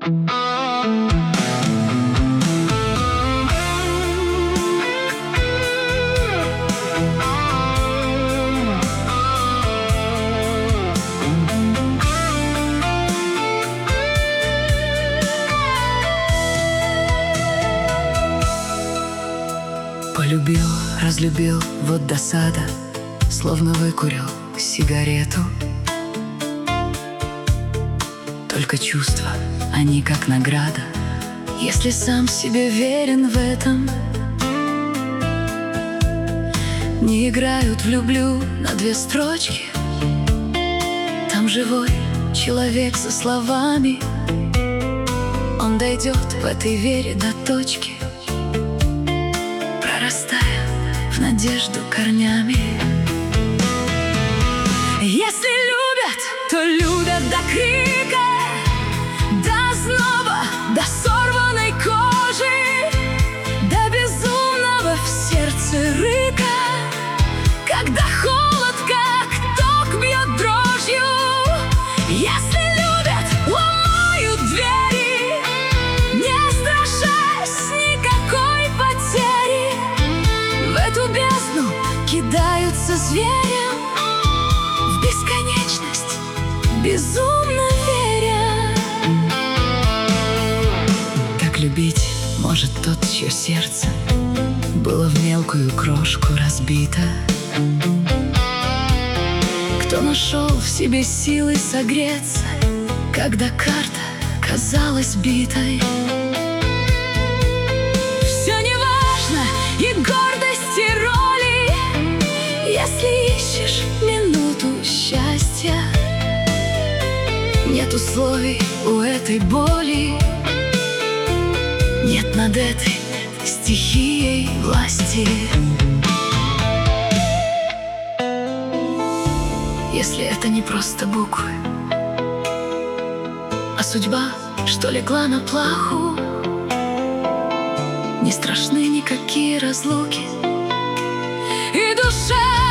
Полюбил, разлюбил, вот досада, словно выкурил сигарету. Только чувства, они как награда, если сам себе верен в этом. Не играют в «люблю» на две строчки. Там живой человек со словами. Он дойдет в этой вере до точки, прорастая в надежду корнями. Если любят, то любят до крика, до зноба, до сорванной кожи, до безумного в сердце рыка, когда холод, как ток, бьет дрожью. Если любят, ломают двери, не страшась никакой потери. В эту бездну кидаются зверем, в бесконечность безумно веря. Так любить может тот, чье сердце было в мелкую крошку разбито, кто нашел в себе силы согреться, когда карта казалась битой. Все неважно, и гордость, и роли, если ищешь минуту счастья. Нет условий у этой боли, нет над этой стихией власти. Если это не просто буквы, а судьба, что легла на плаху, не страшны никакие разлуки, и душа